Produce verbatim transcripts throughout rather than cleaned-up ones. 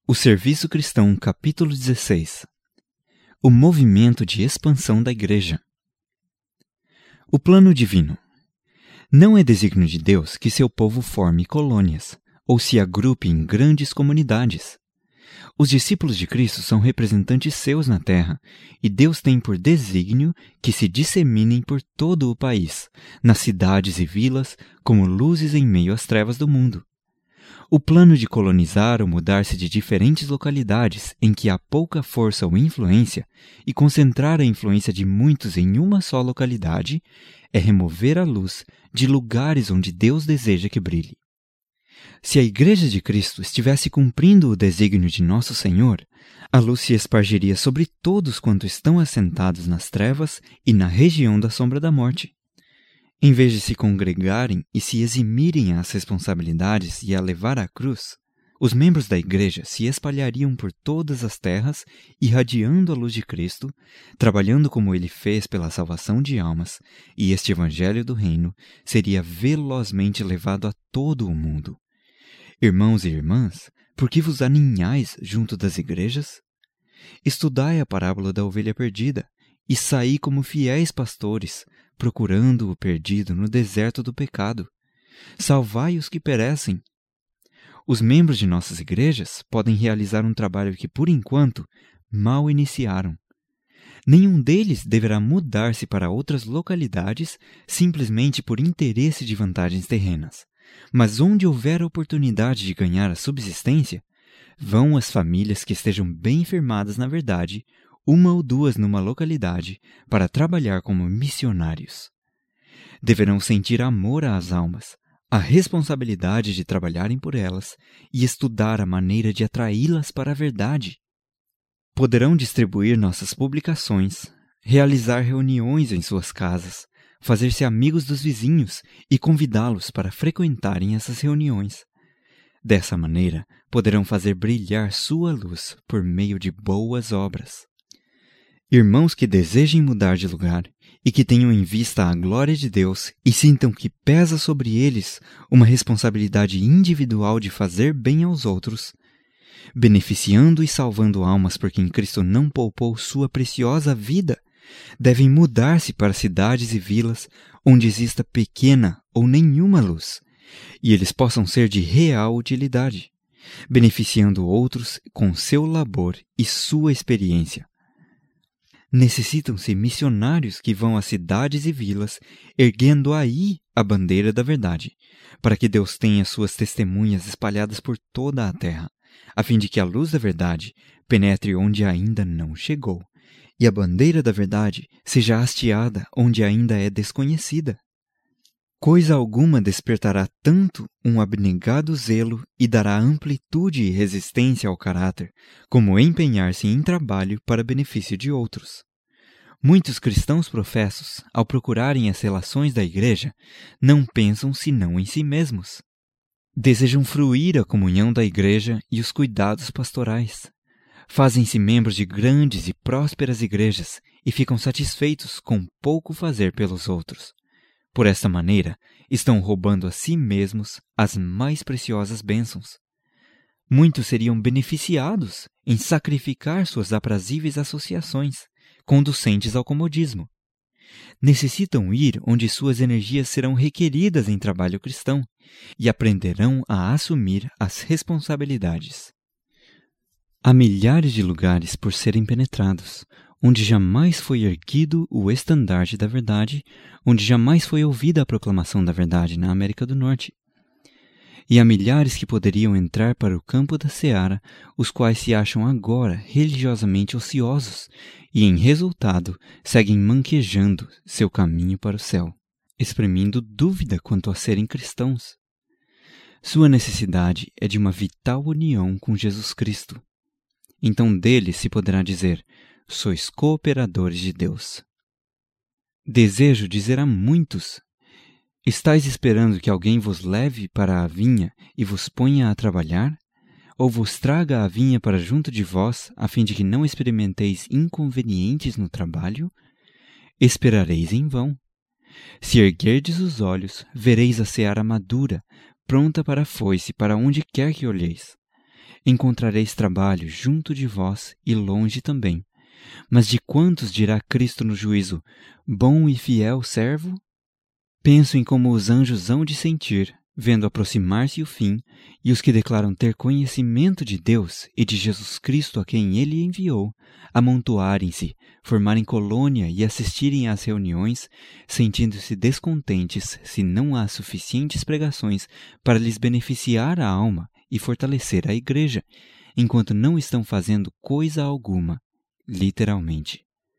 O Serviço Cristão, capítulo dezesseis. O movimento de expansão da Igreja. O plano divino. Não é desígnio de Deus que seu povo forme colônias, ou se agrupe em grandes comunidades. Os discípulos de Cristo são representantes seus na terra, e Deus tem por desígnio que se disseminem por todo o país, nas cidades e vilas, como luzes em meio às trevas do mundo. O plano de colonizar ou mudar-se de diferentes localidades em que há pouca força ou influência e concentrar a influência de muitos em uma só localidade é remover a luz de lugares onde Deus deseja que brilhe. Se a Igreja de Cristo estivesse cumprindo o desígnio de Nosso Senhor, a luz se espargiria sobre todos quanto estão assentados nas trevas e na região da sombra da morte. Em vez de se congregarem e se eximirem às responsabilidades e a levar à cruz, os membros da Igreja se espalhariam por todas as terras, irradiando a luz de Cristo, trabalhando como Ele fez pela salvação de almas, e este Evangelho do Reino seria velozmente levado a todo o mundo. Irmãos e irmãs, por que vos aninhais junto das igrejas? Estudai a parábola da ovelha perdida, e saí como fiéis pastores, procurando o perdido no deserto do pecado. Salvai os que perecem. Os membros de nossas igrejas podem realizar um trabalho que, por enquanto, mal iniciaram. Nenhum deles deverá mudar-se para outras localidades simplesmente por interesse de vantagens terrenas. Mas onde houver oportunidade de ganhar a subsistência, vão as famílias que estejam bem firmadas na verdade, uma ou duas numa localidade, para trabalhar como missionários. Deverão sentir amor às almas, a responsabilidade de trabalharem por elas e estudar a maneira de atraí-las para a verdade. Poderão distribuir nossas publicações, realizar reuniões em suas casas, fazer-se amigos dos vizinhos e convidá-los para frequentarem essas reuniões. Dessa maneira, poderão fazer brilhar sua luz por meio de boas obras. Irmãos que desejem mudar de lugar e que tenham em vista a glória de Deus e sintam que pesa sobre eles uma responsabilidade individual de fazer bem aos outros, beneficiando e salvando almas por quem Cristo não poupou sua preciosa vida, devem mudar-se para cidades e vilas onde exista pequena ou nenhuma luz, e eles possam ser de real utilidade, beneficiando outros com seu labor e sua experiência. Necessitam-se missionários que vão às cidades e vilas, erguendo aí a bandeira da verdade, para que Deus tenha suas testemunhas espalhadas por toda a terra, a fim de que a luz da verdade penetre onde ainda não chegou, e a bandeira da verdade seja hasteada onde ainda é desconhecida. Coisa alguma despertará tanto um abnegado zelo e dará amplitude e resistência ao caráter, como empenhar-se em trabalho para benefício de outros. Muitos cristãos professos, ao procurarem as relações da Igreja, não pensam senão em si mesmos. Desejam fruir a comunhão da Igreja e os cuidados pastorais. Fazem-se membros de grandes e prósperas igrejas e ficam satisfeitos com pouco fazer pelos outros. Por esta maneira, estão roubando a si mesmos as mais preciosas bênçãos. Muitos seriam beneficiados em sacrificar suas aprazíveis associações, conducentes ao comodismo. Necessitam ir onde suas energias serão requeridas em trabalho cristão e aprenderão a assumir as responsabilidades. Há milhares de lugares por serem penetrados, onde jamais foi erguido o estandarte da verdade, onde jamais foi ouvida a proclamação da verdade na América do Norte. E há milhares que poderiam entrar para o campo da seara, os quais se acham agora religiosamente ociosos e, em resultado, seguem manquejando seu caminho para o céu, exprimindo dúvida quanto a serem cristãos. Sua necessidade é de uma vital união com Jesus Cristo. Então dele se poderá dizer: sois cooperadores de Deus. Desejo dizer a muitos: estais esperando que alguém vos leve para a vinha e vos ponha a trabalhar? Ou vos traga a vinha para junto de vós, a fim de que não experimenteis inconvenientes no trabalho? Esperareis em vão. Se erguerdes os olhos, vereis a seara madura, pronta para a foice para onde quer que olheis. encontrareis trabalho junto de vós e longe também. Mas de quantos dirá Cristo no juízo, bom e fiel servo? Penso em como os anjos hão de sentir, vendo aproximar-se o fim, e os que declaram ter conhecimento de Deus e de Jesus Cristo a quem Ele enviou, amontoarem-se, formarem colônia e assistirem às reuniões, sentindo-se descontentes se não há suficientes pregações para lhes beneficiar a alma e fortalecer a igreja, enquanto não estão fazendo coisa alguma, literalmente.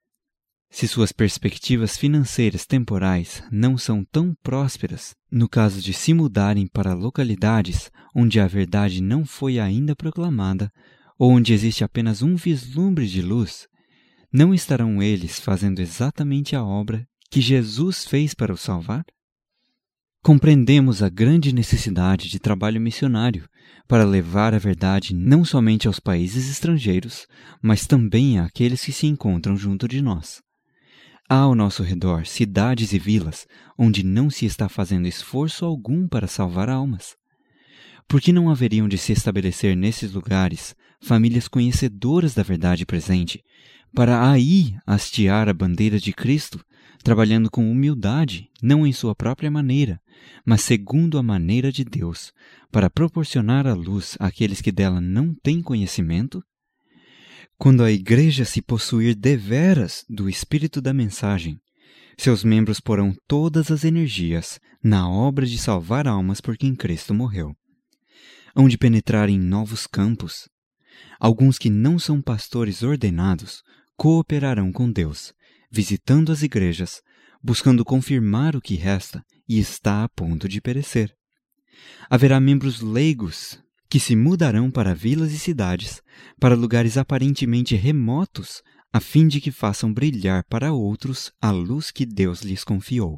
Se suas perspectivas financeiras temporais não são tão prósperas, no caso de se mudarem para localidades onde a verdade não foi ainda proclamada, ou onde existe apenas um vislumbre de luz, não estarão eles fazendo exatamente a obra que Jesus fez para os salvar? Compreendemos a grande necessidade de trabalho missionário para levar a verdade não somente aos países estrangeiros, mas também àqueles que se encontram junto de nós. Há ao nosso redor cidades e vilas onde não se está fazendo esforço algum para salvar almas. Por que não haveriam de se estabelecer nesses lugares famílias conhecedoras da verdade presente, para aí hastear a bandeira de Cristo, trabalhando com humildade, não em sua própria maneira, mas segundo a maneira de Deus, para proporcionar a luz àqueles que dela não têm conhecimento? Quando a igreja se possuir deveras do espírito da mensagem, seus membros porão todas as energias na obra de salvar almas por quem Cristo morreu. Hão de penetrar em novos campos. Alguns que não são pastores ordenados cooperarão com Deus, visitando as igrejas, buscando confirmar o que resta e está a ponto de perecer. Haverá membros leigos que se mudarão para vilas e cidades, para lugares aparentemente remotos, a fim de que façam brilhar para outros a luz que Deus lhes confiou.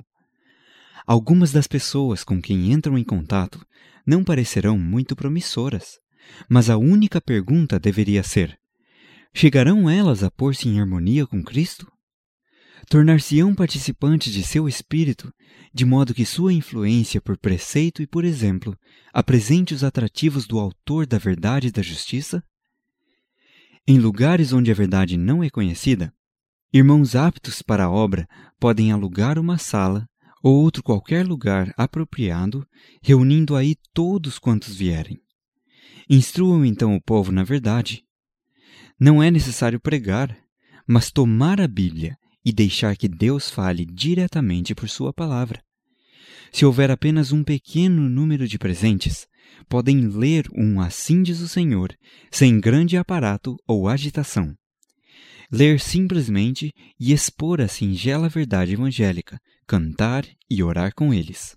Algumas das pessoas com quem entram em contato não parecerão muito promissoras, mas a única pergunta deveria ser: chegarão elas a pôr-se em harmonia com Cristo? Tornar-se-ão participantes de seu espírito, de modo que sua influência por preceito e por exemplo apresente os atrativos do autor da verdade e da justiça? Em lugares onde a verdade não é conhecida, irmãos aptos para a obra podem alugar uma sala ou outro qualquer lugar apropriado, reunindo aí todos quantos vierem. Instruam então o povo na verdade. Não é necessário pregar, mas tomar a Bíblia e deixar que Deus fale diretamente por sua palavra. Se houver apenas um pequeno número de presentes, podem ler um Assim diz o Senhor, sem grande aparato ou agitação. Ler simplesmente e expor a singela verdade evangélica, cantar e orar com eles.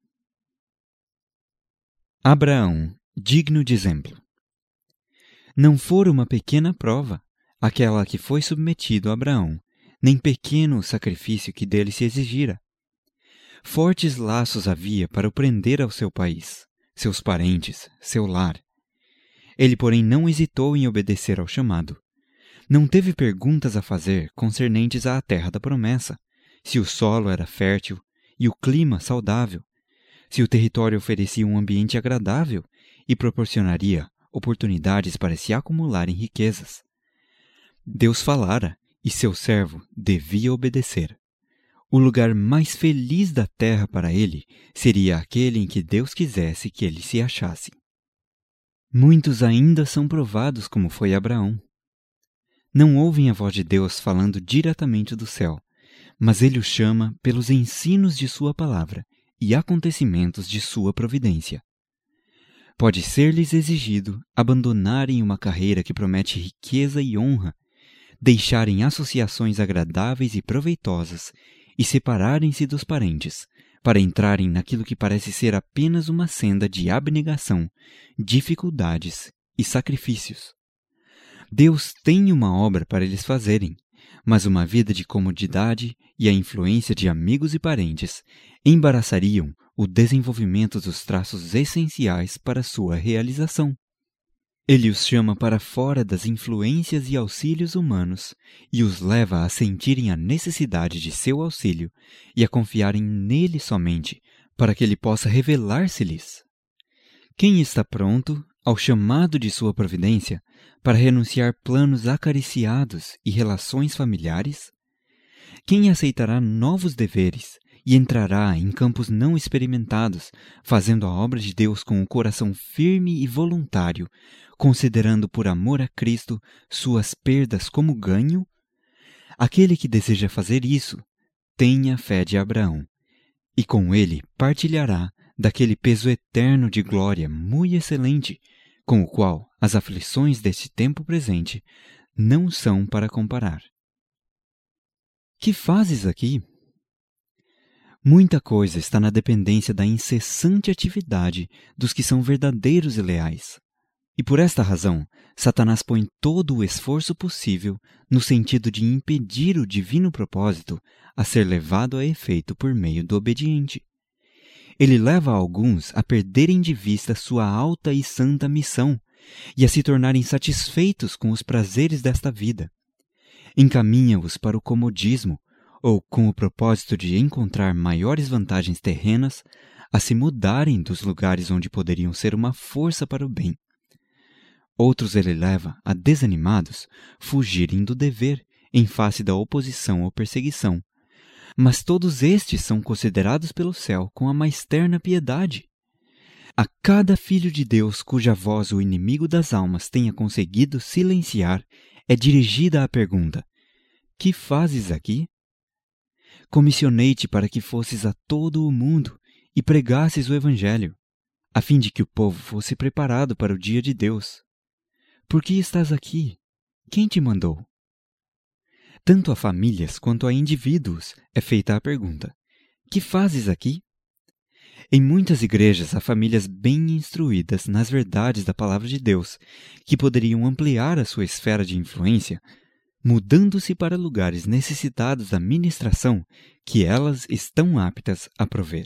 Abraão, digno de exemplo. Não fora uma pequena prova, aquela a que foi submetido Abraão, nem pequeno o sacrifício que dele se exigira. Fortes laços havia para o prender ao seu país, seus parentes, seu lar. Ele, porém, não hesitou em obedecer ao chamado. Não teve perguntas a fazer concernentes à terra da promessa, se o solo era fértil e o clima saudável, se o território oferecia um ambiente agradável e proporcionaria oportunidades para se acumularem riquezas. Deus falara, e seu servo devia obedecer. O lugar mais feliz da terra para ele seria aquele em que Deus quisesse que ele se achasse. Muitos ainda são provados como foi Abraão. Não ouvem a voz de Deus falando diretamente do céu, mas ele os chama pelos ensinos de sua palavra e acontecimentos de sua providência. Pode ser-lhes exigido abandonarem uma carreira que promete riqueza e honra, deixarem associações agradáveis e proveitosas e separarem-se dos parentes, para entrarem naquilo que parece ser apenas uma senda de abnegação, dificuldades e sacrifícios. Deus tem uma obra para eles fazerem, mas uma vida de comodidade e a influência de amigos e parentes embaraçariam o desenvolvimento dos traços essenciais para sua realização. Ele os chama para fora das influências e auxílios humanos e os leva a sentirem a necessidade de seu auxílio e a confiarem nele somente para que ele possa revelar-se-lhes. Quem está pronto, ao chamado de sua providência para renunciar planos acariciados e relações familiares? Quem aceitará novos deveres e entrará em campos não experimentados, fazendo a obra de Deus com o coração firme e voluntário, considerando por amor a Cristo suas perdas como ganho? Aquele que deseja fazer isso, tenha a fé de Abraão, e com ele partilhará daquele peso eterno de glória muito excelente, com o qual as aflições deste tempo presente não são para comparar. Que fazes aqui? Muita coisa está na dependência da incessante atividade dos que são verdadeiros e leais. E por esta razão, Satanás põe todo o esforço possível no sentido de impedir o divino propósito a ser levado a efeito por meio do obediente. Ele leva alguns a perderem de vista sua alta e santa missão e a se tornarem satisfeitos com os prazeres desta vida. Encaminha-os para o comodismo, ou com o propósito de encontrar maiores vantagens terrenas, a se mudarem dos lugares onde poderiam ser uma força para o bem. Outros ele leva a, desanimados, fugirem do dever em face da oposição ou perseguição. Mas todos estes são considerados pelo céu com a mais terna piedade. A cada filho de Deus cuja voz o inimigo das almas tenha conseguido silenciar, é dirigida a pergunta: que fazes aqui? Comissionei-te para que fosses a todo o mundo e pregasses o Evangelho, a fim de que o povo fosse preparado para o dia de Deus. Por que estás aqui? Quem te mandou? Tanto a famílias quanto a indivíduos é feita a pergunta: que fazes aqui? Em muitas igrejas há famílias bem instruídas nas verdades da Palavra de Deus, que poderiam ampliar a sua esfera de influência, mudando-se para lugares necessitados da ministração que elas estão aptas a prover.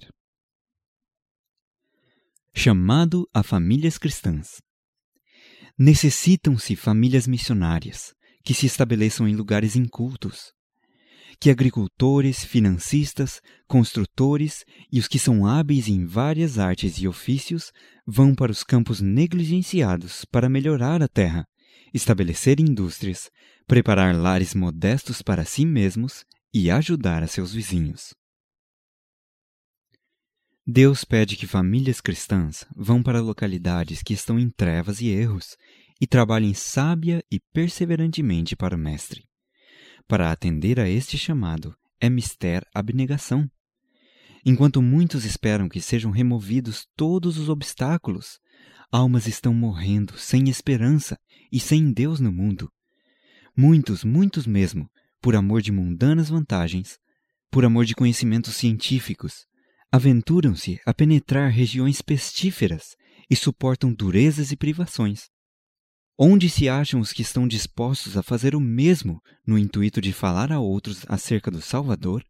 Chamado a famílias cristãs. Necessitam-se famílias missionárias, que se estabeleçam em lugares incultos, que agricultores, financistas, construtores e os que são hábeis em várias artes e ofícios vão para os campos negligenciados para melhorar a terra, estabelecer indústrias, preparar lares modestos para si mesmos e ajudar a seus vizinhos. Deus pede que famílias cristãs vão para localidades que estão em trevas e erros e trabalhem sábia e perseverantemente para o Mestre. Para atender a este chamado é mister abnegação. Enquanto muitos esperam que sejam removidos todos os obstáculos, almas estão morrendo sem esperança e sem Deus no mundo. Muitos, muitos mesmo, por amor de mundanas vantagens, por amor de conhecimentos científicos, aventuram-se a penetrar regiões pestíferas e suportam durezas e privações. Onde se acham os que estão dispostos a fazer o mesmo no intuito de falar a outros acerca do Salvador?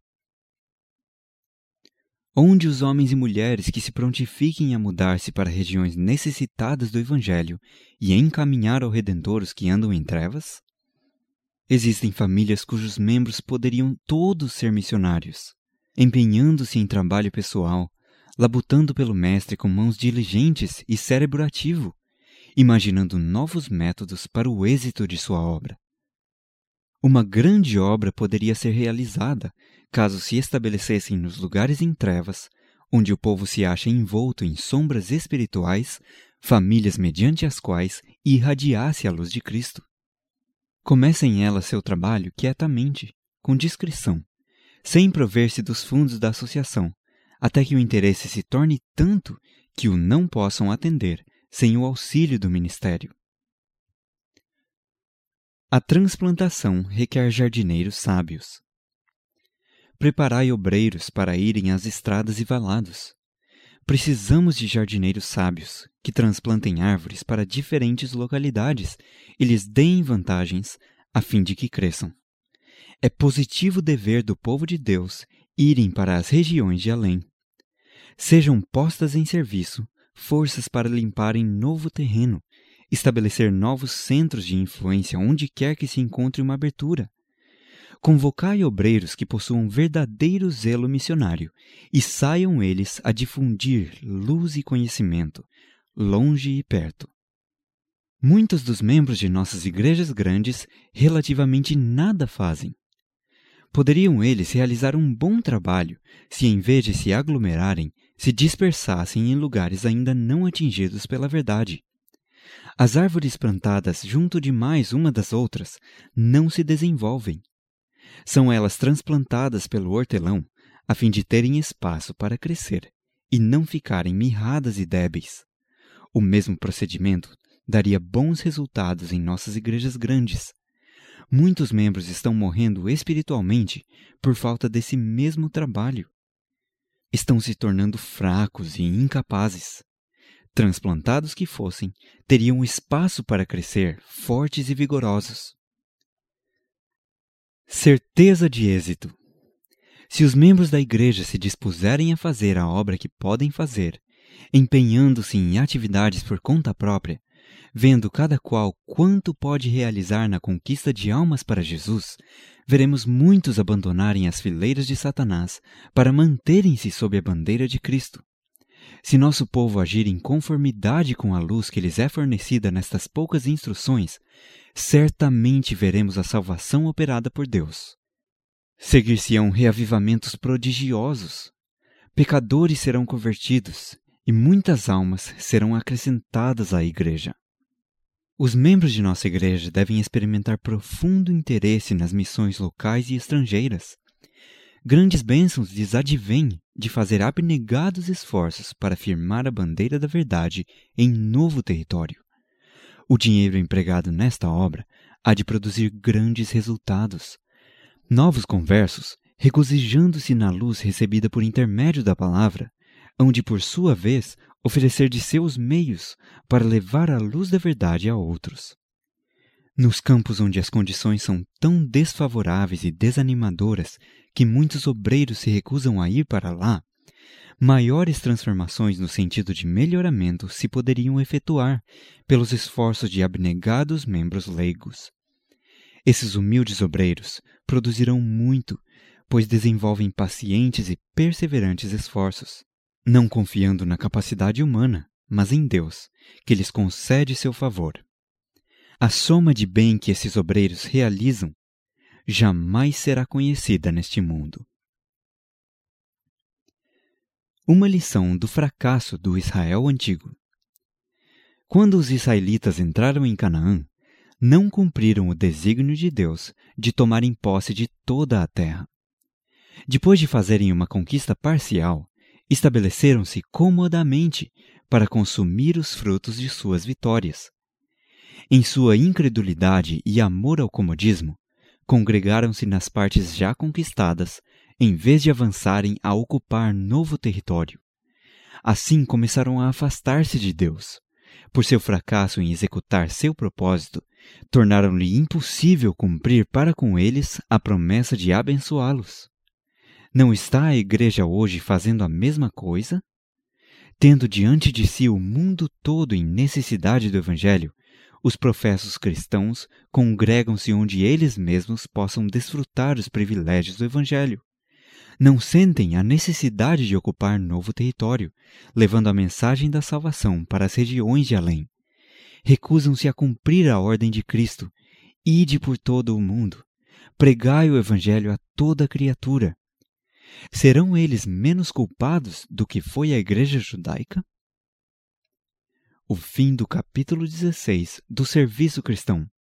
Onde os homens e mulheres que se prontifiquem a mudar-se para regiões necessitadas do Evangelho e encaminhar ao Redentor os que andam em trevas? Existem famílias cujos membros poderiam todos ser missionários, empenhando-se em trabalho pessoal, labutando pelo Mestre com mãos diligentes e cérebro ativo, imaginando novos métodos para o êxito de sua obra. Uma grande obra poderia ser realizada caso se estabelecessem nos lugares em trevas, onde o povo se acha envolto em sombras espirituais, famílias mediante as quais irradiasse a luz de Cristo. Comecem elas seu trabalho quietamente, com discrição, sem prover-se dos fundos da associação, até que o interesse se torne tanto que o não possam atender sem o auxílio do ministério. A transplantação requer jardineiros sábios. Preparai obreiros para irem às estradas e valados. Precisamos de jardineiros sábios que transplantem árvores para diferentes localidades e lhes deem vantagens a fim de que cresçam. É positivo dever do povo de Deus irem para as regiões de além. Sejam postas em serviço forças para limparem novo terreno, estabelecer novos centros de influência onde quer que se encontre uma abertura. Convocai obreiros que possuam verdadeiro zelo missionário e saiam eles a difundir luz e conhecimento, longe e perto. Muitos dos membros de nossas igrejas grandes relativamente nada fazem. Poderiam eles realizar um bom trabalho se, em vez de se aglomerarem, se dispersassem em lugares ainda não atingidos pela verdade. As árvores plantadas junto demais uma das outras não se desenvolvem. São elas transplantadas pelo hortelão a fim de terem espaço para crescer e não ficarem mirradas e débeis. O mesmo procedimento daria bons resultados em nossas igrejas grandes. Muitos membros estão morrendo espiritualmente por falta desse mesmo trabalho. Estão se tornando fracos e incapazes. Transplantados que fossem, teriam espaço para crescer fortes e vigorosos. Certeza de êxito. Se os membros da igreja se dispuserem a fazer a obra que podem fazer, empenhando-se em atividades por conta própria, vendo cada qual quanto pode realizar na conquista de almas para Jesus, veremos muitos abandonarem as fileiras de Satanás para manterem-se sob a bandeira de Cristo. Se nosso povo agir em conformidade com a luz que lhes é fornecida nestas poucas instruções, certamente veremos a salvação operada por Deus. Seguir-se-ão reavivamentos prodigiosos. Pecadores serão convertidos e muitas almas serão acrescentadas à igreja. Os membros de nossa igreja devem experimentar profundo interesse nas missões locais e estrangeiras. Grandes bênçãos lhes advêm de fazer abnegados esforços para firmar a bandeira da verdade em novo território. O dinheiro empregado nesta obra há de produzir grandes resultados. Novos conversos, regozijando-se na luz recebida por intermédio da palavra, hão de, por sua vez, oferecer de seus meios para levar a luz da verdade a outros. Nos campos onde as condições são tão desfavoráveis e desanimadoras que muitos obreiros se recusam a ir para lá, maiores transformações no sentido de melhoramento se poderiam efetuar pelos esforços de abnegados membros leigos. Esses humildes obreiros produzirão muito, pois desenvolvem pacientes e perseverantes esforços, não confiando na capacidade humana, mas em Deus, que lhes concede seu favor. A soma de bem que esses obreiros realizam jamais será conhecida neste mundo. Uma lição do fracasso do Israel antigo. Quando os israelitas entraram em Canaã, não cumpriram o desígnio de Deus de tomarem posse de toda a terra. Depois de fazerem uma conquista parcial, estabeleceram-se comodamente para consumir os frutos de suas vitórias. Em sua incredulidade e amor ao comodismo, congregaram-se nas partes já conquistadas, em vez de avançarem a ocupar novo território. Assim começaram a afastar-se de Deus. Por seu fracasso em executar seu propósito, tornaram-lhe impossível cumprir para com eles a promessa de abençoá-los. Não está a igreja hoje fazendo a mesma coisa? Tendo diante de si o mundo todo em necessidade do Evangelho, os professos cristãos congregam-se onde eles mesmos possam desfrutar os privilégios do Evangelho. Não sentem a necessidade de ocupar novo território, levando a mensagem da salvação para as regiões de além. Recusam-se a cumprir a ordem de Cristo. Ide por todo o mundo. Pregai o Evangelho a toda criatura. Serão eles menos culpados do que foi a igreja judaica? O fim do capítulo dezesseis do Serviço Cristão.